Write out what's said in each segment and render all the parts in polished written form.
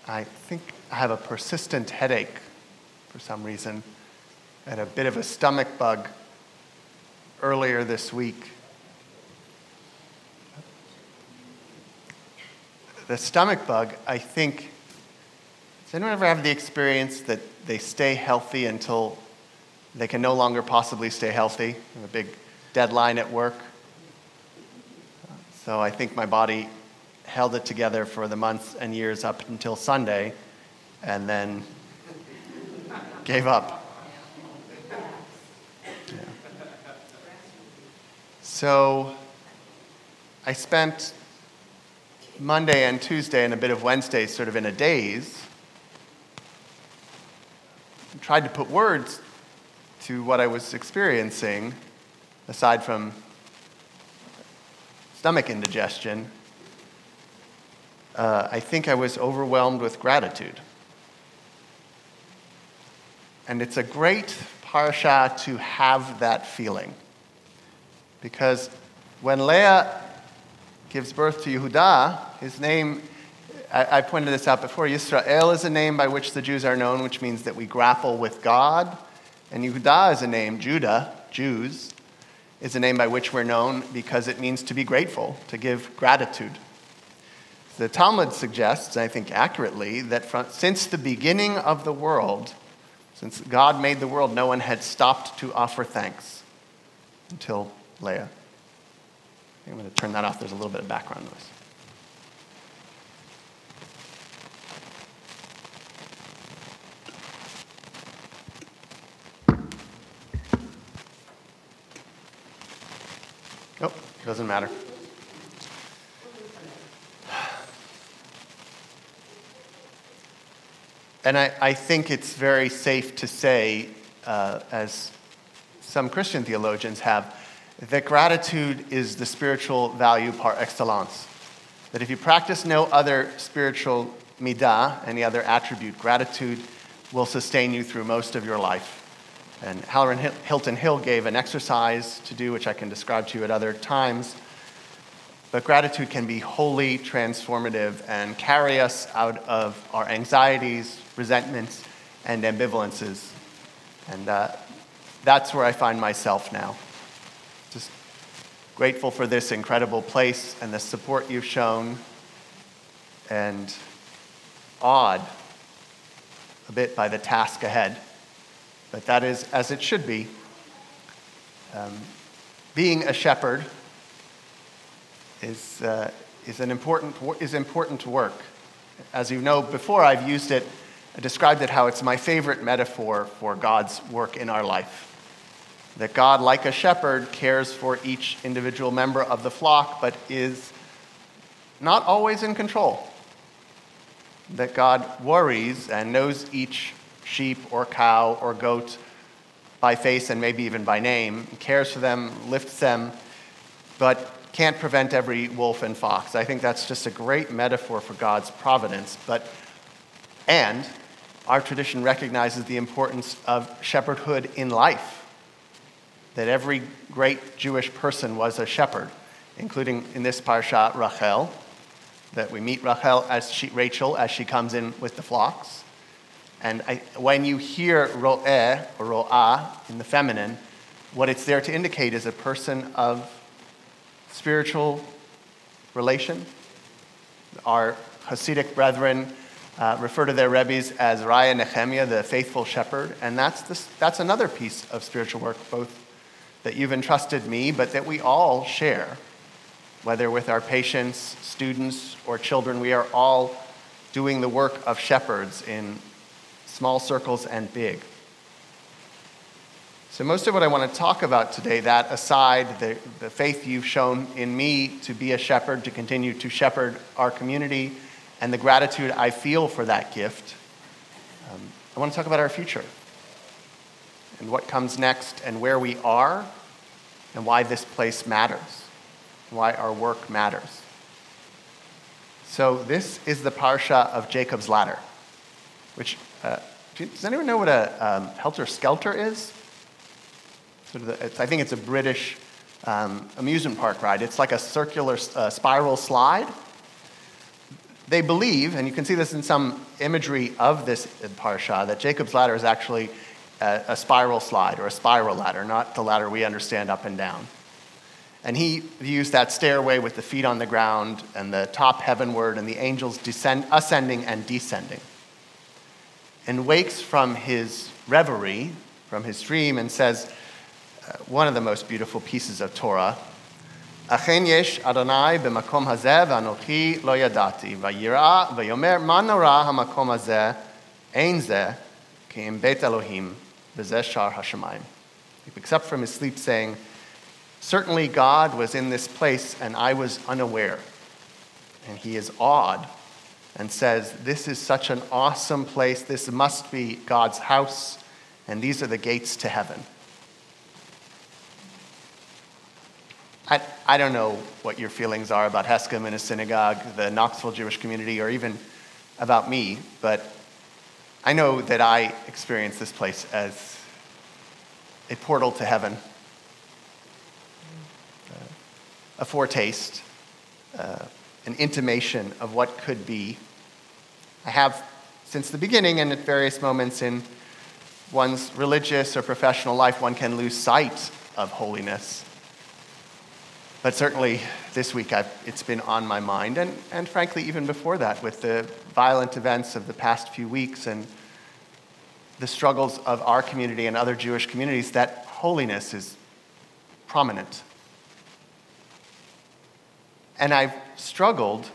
I think I have a persistent headache for some reason. I had a bit of a stomach bug earlier this week. The stomach bug, I think, does anyone ever have the experience that they stay healthy until they can no longer possibly stay healthy? A big deadline at work. So I think my body held it together for the months and years up until Sunday, and then gave up. Yeah. So I spent Monday and Tuesday and a bit of Wednesday sort of in a daze. Tried to put words to what I was experiencing, aside from stomach indigestion. I think I was overwhelmed with gratitude. And it's a great parsha to have that feeling. Because when Leah gives birth to Yehuda, his name, I pointed this out before, Yisrael is a name by which the Jews are known, which means that we grapple with God. And Yehuda is a name, Judah, Jews, is a name by which we're known because it means to be grateful, to give gratitude. The Talmud suggests, I think accurately, that since the beginning of the world, since God made the world, no one had stopped to offer thanks until Leah. I'm going to turn that off. There's a little bit of background noise. Nope, doesn't matter. And I think it's very safe to say, as some Christian theologians have, that gratitude is the spiritual value par excellence. That if you practice no other spiritual midah, any other attribute, gratitude will sustain you through most of your life. And Halloran Hilton Hill gave an exercise to do, which I can describe to you at other times. But gratitude can be wholly transformative and carry us out of our anxieties, resentments, and ambivalences. And that's where I find myself now. Just grateful for this incredible place and the support you've shown, and awed a bit by the task ahead. But that is as it should be. Being a shepherd is important work. As you know, before I've used it, I described it how it's my favorite metaphor for God's work in our life. That God, like a shepherd, cares for each individual member of the flock, but is not always in control. That God worries and knows each sheep or cow or goat by face and maybe even by name, cares for them, lifts them, but can't prevent every wolf and fox. I think that's just a great metaphor for God's providence. And our tradition recognizes the importance of shepherdhood in life. That every great Jewish person was a shepherd, including in this parsha Rachel, that we meet Rachel as she comes in with the flocks. And when you hear ro'eh or ro'ah in the feminine, what it's there to indicate is a person of spiritual relation. Our Hasidic brethren refer to their rebbes as Raya Nehemiah, the faithful shepherd, and that's another piece of spiritual work, both that you've entrusted me, but that we all share, whether with our patients, students, or children. We are all doing the work of shepherds in small circles and big. So most of what I want to talk about today, that aside, the faith you've shown in me to be a shepherd, to continue to shepherd our community, and the gratitude I feel for that gift, I want to talk about our future and what comes next and where we are and why this place matters, why our work matters. So this is the parsha of Jacob's ladder, which, does anyone know what a helter-skelter is? I think it's a British amusement park ride. It's like a circular spiral slide. they believe, and you can see this in some imagery of this parsha, that Jacob's ladder is actually a spiral slide or a spiral ladder, not the ladder we understand up and down. And he views that stairway with the feet on the ground and the top heavenward and the angels ascending and descending. And wakes from his reverie, from his dream, and says one of the most beautiful pieces of Torah, Achen yesh Adonai b'makom hazeh v'anochi lo yadati v'yira v'yomer ma nora hamakom hazeh ein zeh ki im beit Elohim v'zeh shar hashamayim. He wakes up from his sleep saying, certainly God was in this place and I was unaware. And he is awed and says, this is such an awesome place. This must be God's house, and these are the gates to heaven. I don't know what your feelings are about Hescom in a synagogue, the Knoxville Jewish community, or even about me, but I know that I experience this place as a portal to heaven, a foretaste, an intimation of what could be. I have since the beginning, and at various moments in one's religious or professional life, one can lose sight of holiness. But certainly this week it's been on my mind, and frankly even before that, with the violent events of the past few weeks and the struggles of our community and other Jewish communities, that holiness is prominent. And I've struggled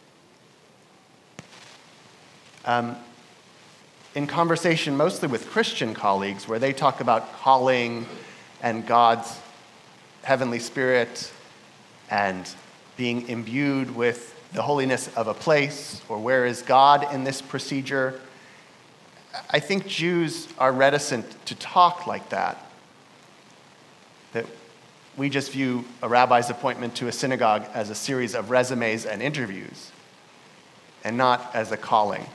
in conversation mostly with Christian colleagues, where they talk about calling and God's heavenly spirit and being imbued with the holiness of a place, or where is God in this procedure. I think Jews are reticent to talk like that. That we just view a rabbi's appointment to a synagogue as a series of resumes and interviews, and not as a calling.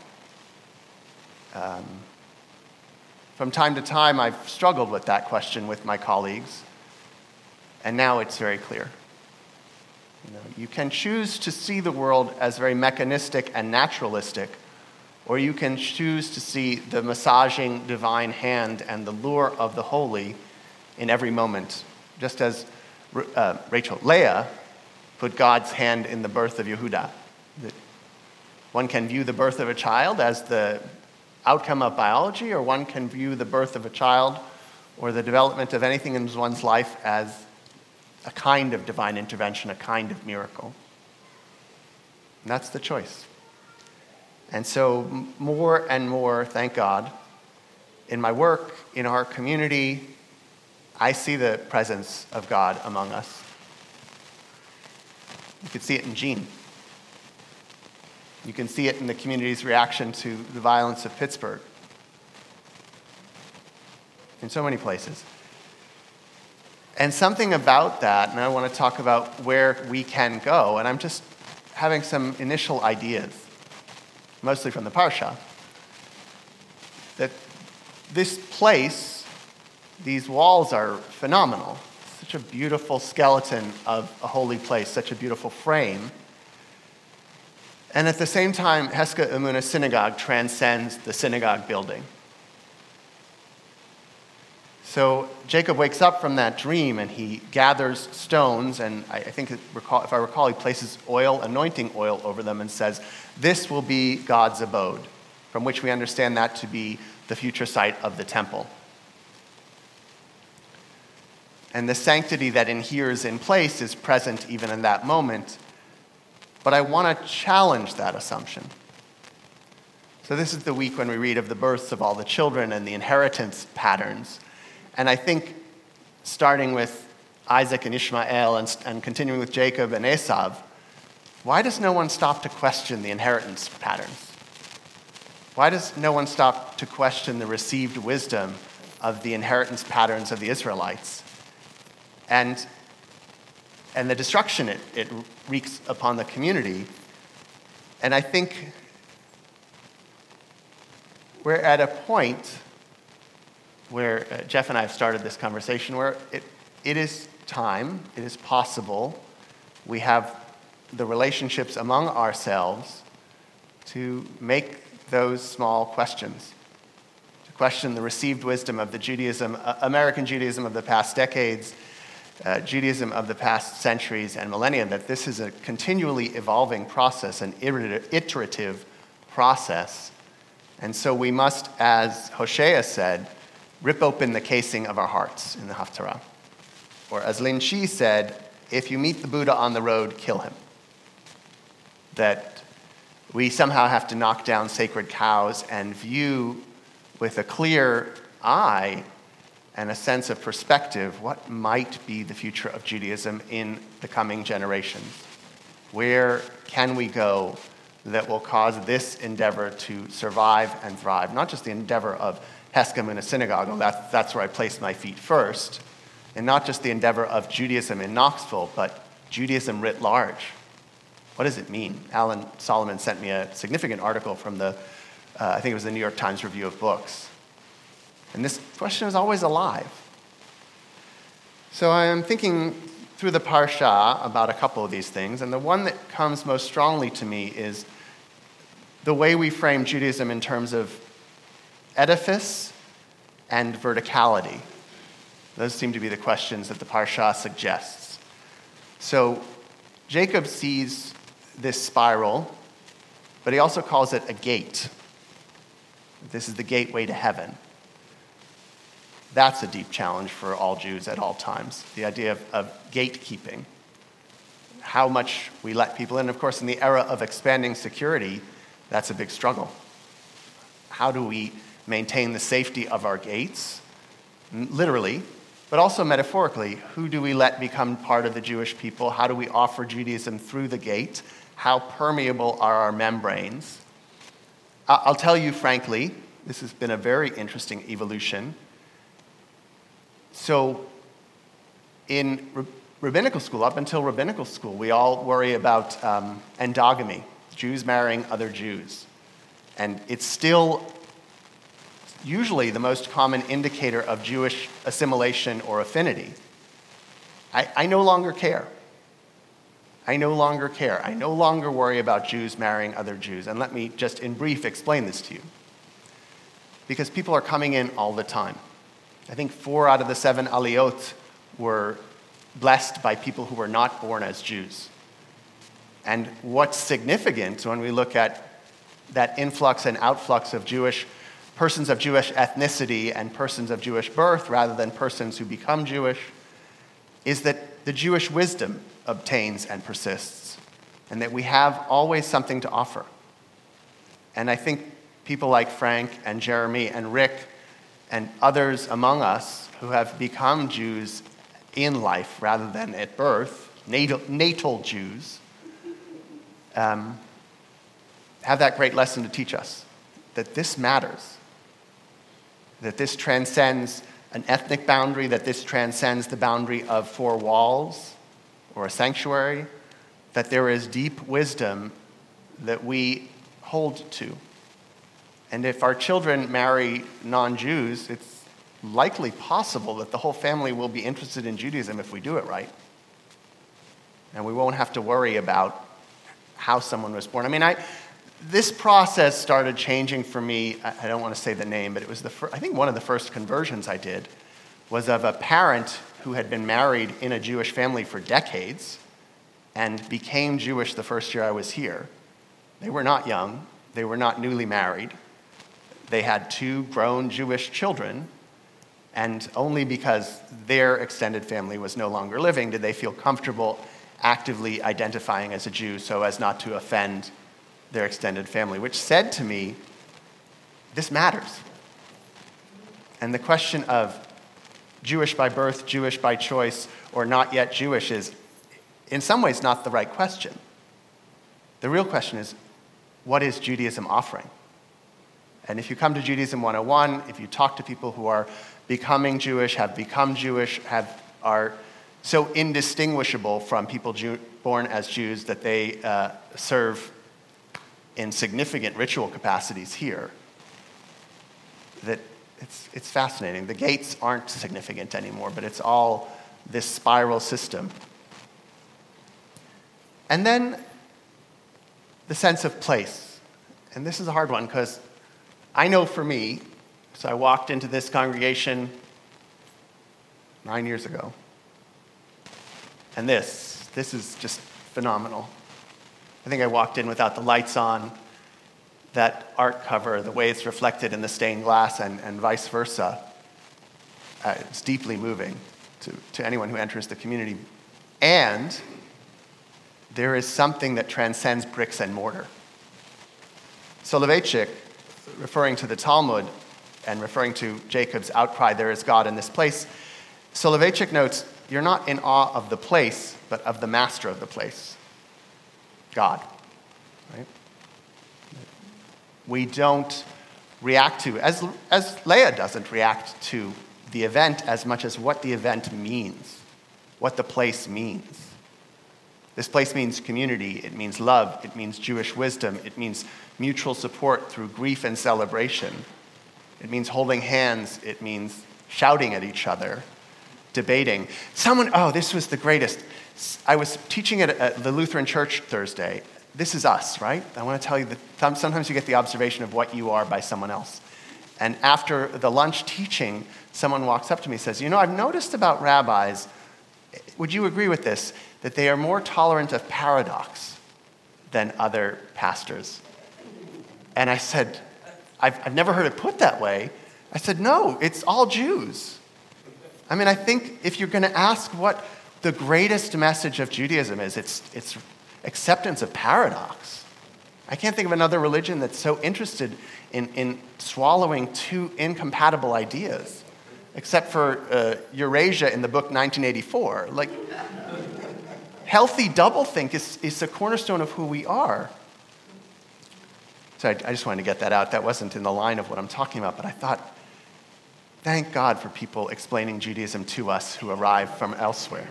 From time to time, I've struggled with that question with my colleagues, and now it's very clear. You can choose to see the world as very mechanistic and naturalistic, or you can choose to see the massaging divine hand and the lure of the holy in every moment, just as Leah put God's hand in the birth of Yehuda. One can view the birth of a child as the outcome of biology, or one can view the birth of a child or the development of anything in one's life as a kind of divine intervention, a kind of miracle. And that's the choice. And so more and more, thank God, in my work, in our community, I see the presence of God among us. You can see it in Jean. You can see it in the community's reaction to the violence of Pittsburgh. In so many places. And something about that, and I want to talk about where we can go, and I'm just having some initial ideas, mostly from the Parsha, that this place, these walls are phenomenal. Such a beautiful skeleton of a holy place, such a beautiful frame. And at the same time, Hesca Emunah Synagogue transcends the synagogue building. So Jacob wakes up from that dream and he gathers stones, and I think, if I recall, he places anointing oil over them and says, this will be God's abode, from which we understand that to be the future site of the temple. And the sanctity that inheres in place is present even in that moment. But I want to challenge that assumption. So this is the week when we read of the births of all the children and the inheritance patterns. And I think starting with Isaac and Ishmael and continuing with Jacob and Esav, why does no one stop to question the inheritance patterns? Why does no one stop to question the received wisdom of the inheritance patterns of the Israelites? And the destruction it wreaks upon the community. And I think we're at a point where Jeff and I have started this conversation where it is time, it is possible, we have the relationships among ourselves to make those small questions, to question the received wisdom of the Judaism, American Judaism of the past decades, Judaism of the past centuries and millennia, that this is a continually evolving process, an iterative process. And so we must, as Hosea said, rip open the casing of our hearts in the Haftarah. Or as Lin Chi said, if you meet the Buddha on the road, kill him. That we somehow have to knock down sacred cows and view with a clear eye and a sense of perspective what might be the future of Judaism in the coming generations. Where can we go that will cause this endeavor to survive and thrive? Not just the endeavor of Hescom in a synagogue, that's where I place my feet first, and not just the endeavor of Judaism in Knoxville, but Judaism writ large. What does it mean? Alan Solomon sent me a significant article from I think it was the New York Times Review of Books. And this question is always alive. So I am thinking through the Parsha about a couple of these things, and the one that comes most strongly to me is the way we frame Judaism in terms of edifice and verticality. Those seem to be the questions that the Parsha suggests. So Jacob sees this spiral, but he also calls it a gate. This is the gateway to heaven. That's a deep challenge for all Jews at all times, the idea of gatekeeping, how much we let people in. Of course, in the era of expanding security, that's a big struggle. How do we maintain the safety of our gates, literally, but also metaphorically? Who do we let become part of the Jewish people? How do we offer Judaism through the gate? How permeable are our membranes? I'll tell you frankly, this has been a very interesting evolution. So in rabbinical school, up until rabbinical school, we all worry about endogamy, Jews marrying other Jews. And it's still usually the most common indicator of Jewish assimilation or affinity. I no longer care. I no longer care. I no longer worry about Jews marrying other Jews. And let me just in brief explain this to you. Because people are coming in all the time. I think 4 out of the 7 aliyot were blessed by people who were not born as Jews. And what's significant when we look at that influx and outflux of persons of Jewish ethnicity and persons of Jewish birth rather than persons who become Jewish is that the Jewish wisdom obtains and persists, and that we have always something to offer. And I think people like Frank and Jeremy and Rick and others among us who have become Jews in life rather than at birth, natal Jews, have that great lesson to teach us, that this matters, that this transcends an ethnic boundary, that this transcends the boundary of 4 walls or a sanctuary, that there is deep wisdom that we hold to. And if our children marry non-Jews, it's likely possible that the whole family will be interested in Judaism if we do it right. And we won't have to worry about how someone was born. I mean, this process started changing for me. I don't want to say the name, but it was I think one of the first conversions I did was of a parent who had been married in a Jewish family for decades and became Jewish the first year I was here. They were not young. They were not newly married. They had 2 grown Jewish children, and only because their extended family was no longer living did they feel comfortable actively identifying as a Jew so as not to offend their extended family, which said to me, this matters. And the question of Jewish by birth, Jewish by choice, or not yet Jewish is, in some ways, not the right question. The real question is, what is Judaism offering? And if you come to Judaism 101, if you talk to people who are becoming Jewish, have become Jewish, are so indistinguishable from people born as Jews that they serve in significant ritual capacities here, that it's fascinating. The gates aren't significant anymore, but it's all this spiral system. And then the sense of place. And this is a hard one because I know for me, so I walked into this congregation 9 years ago, and this is just phenomenal. I think I walked in without the lights on, that art cover, the way it's reflected in the stained glass and vice versa. It's deeply moving to anyone who enters the community. And there is something that transcends bricks and mortar. Soloveitchik, referring to the Talmud and referring to Jacob's outcry, "There is God in this place," Soloveitchik notes, you're not in awe of the place, but of the master of the place, God. Right? We don't react to, as Leah doesn't react to the event as much as what the event means, what the place means. This place means community, it means love, it means Jewish wisdom, it means mutual support through grief and celebration. It means holding hands, it means shouting at each other, debating. This was the greatest. I was teaching at the Lutheran Church Thursday. This is us, right? I want to tell you that sometimes you get the observation of what you are by someone else. And after the lunch teaching, someone walks up to me and says, I've noticed about rabbis, would you agree with this, that they are more tolerant of paradox than other pastors? And I said, I've never heard it put that way. I said, no, it's all Jews. I think if you're going to ask what the greatest message of Judaism is, it's acceptance of paradox. I can't think of another religion that's so interested in swallowing two incompatible ideas, except for Eurasia in the book 1984. Healthy doublethink is the cornerstone of who we are. So I just wanted to get that out. That wasn't in the line of what I'm talking about, but I thought, thank God for people explaining Judaism to us who arrive from elsewhere.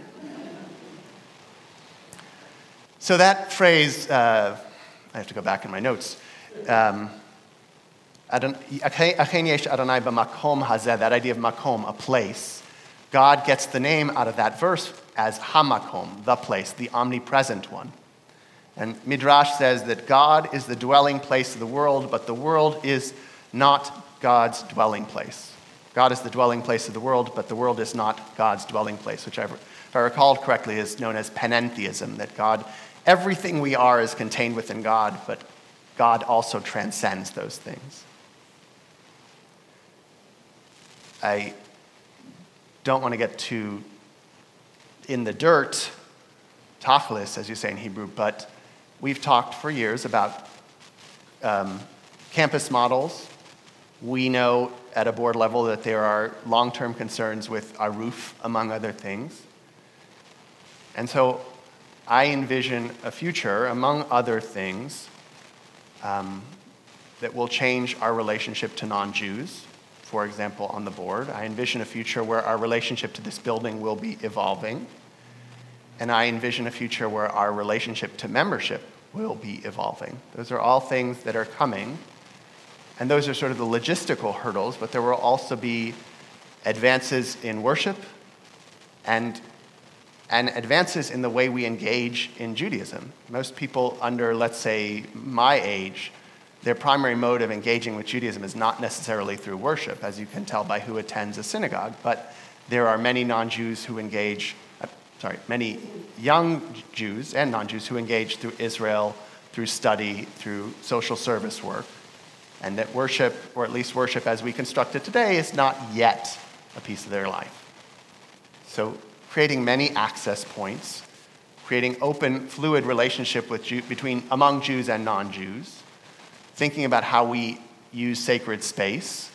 So that phrase, I have to go back in my notes, that idea of makom, a place, God gets the name out of that verse as hamakom, the place, the omnipresent one. And Midrash says that God is the dwelling place of the world, but the world is not God's dwelling place. God is the dwelling place of the world, but the world is not God's dwelling place, which, if I recalled correctly, is known as panentheism, that God, everything we are is contained within God, but God also transcends those things. I don't want to get too in the dirt, tachlis, as you say in Hebrew, but we've talked for years about campus models. We know at a board level that there are long-term concerns with our roof, among other things. And so I envision a future, among other things, that will change our relationship to non-Jews, for example, on the board. I envision a future where our relationship to this building will be evolving. And I envision a future where our relationship to membership will be evolving. Those are all things that are coming. And those are sort of the logistical hurdles, but there will also be advances in worship and advances in the way we engage in Judaism. Most people under, let's say, my age, their primary mode of engaging with Judaism is not necessarily through worship, as you can tell by who attends a synagogue, but there are many non-Jews who engage, many young Jews and non-Jews who engage through Israel, through study, through social service work, and that worship, or at least worship as we construct it today, is not yet a piece of their life. So creating many access points, creating open, fluid relationship among Jews and non-Jews, thinking about how we use sacred space,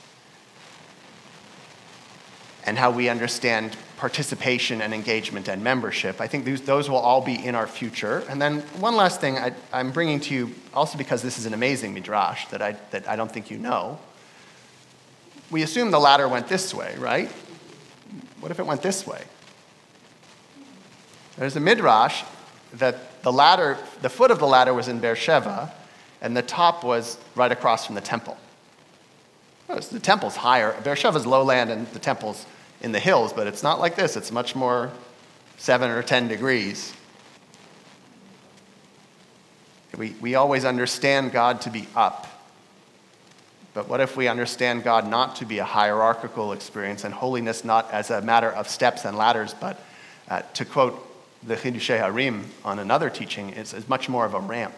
and how we understand participation and engagement and membership. I think those will all be in our future. And then one last thing I'm bringing to you, also because this is an amazing midrash that I don't think you know. We assume the ladder went this way, right? What if it went this way? There's a midrash that the foot of the ladder was in Beersheba, and the top was right across from the temple. Well, the temple's higher. Beersheba's lowland and the temple's in the hills, but it's not like this. It's much more 7 or 10 degrees. We always understand God to be up. But what if we understand God not to be a hierarchical experience, and holiness not as a matter of steps and ladders, but to quote the Chidushei Harim on another teaching, is much more of a ramp.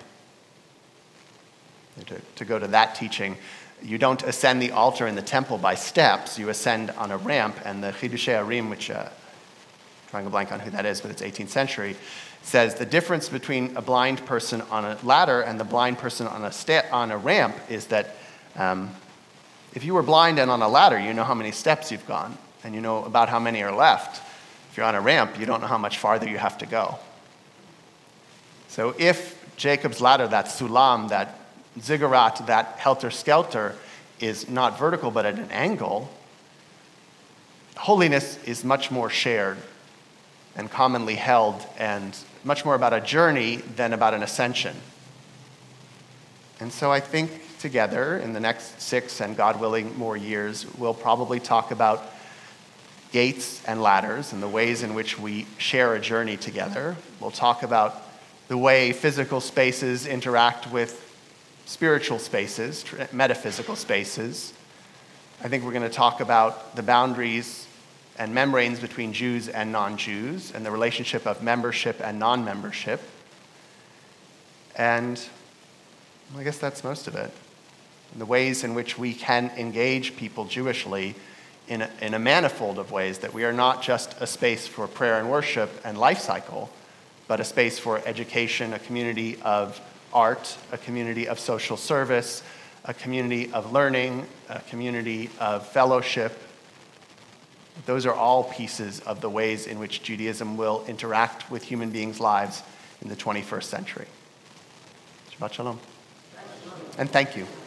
To go to that teaching, you don't ascend the altar in the temple by steps, you ascend on a ramp, and the Chidushei Harim, which, trying to blank on who that is, but it's 18th century, says the difference between a blind person on a ladder and the blind person on a ramp is that if you were blind and on a ladder, you know how many steps you've gone, and you know about how many are left. If you're on a ramp, you don't know how much farther you have to go. So if Jacob's ladder, that sulam, that ziggurat, that helter-skelter, is not vertical but at an angle, holiness is much more shared and commonly held and much more about a journey than about an ascension. And so I think together in the next 6 and God willing more years, we'll probably talk about gates and ladders and the ways in which we share a journey together. We'll talk about the way physical spaces interact with spiritual spaces, metaphysical spaces. I think we're going to talk about the boundaries and membranes between Jews and non-Jews and the relationship of membership and non-membership. And I guess that's most of it. The ways in which we can engage people Jewishly in a manifold of ways, that we are not just a space for prayer and worship and life cycle, but a space for education, a community of art, a community of social service, a community of learning, a community of fellowship. Those are all pieces of the ways in which Judaism will interact with human beings' lives in the 21st century. Shabbat Shalom. And thank you.